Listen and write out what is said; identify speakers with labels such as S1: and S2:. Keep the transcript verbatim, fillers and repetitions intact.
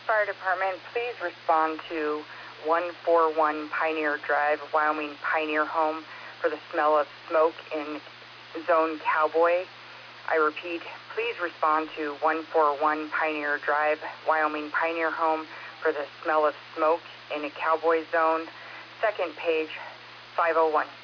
S1: Fire Department, please respond to one four one Pioneer Drive, Wyoming Pioneer Home for the smell of smoke in Zone Cowboy. I repeat, please respond to one four one Pioneer Drive, Wyoming Pioneer Home for the smell of smoke in a Cowboy Zone. Second page, five oh one.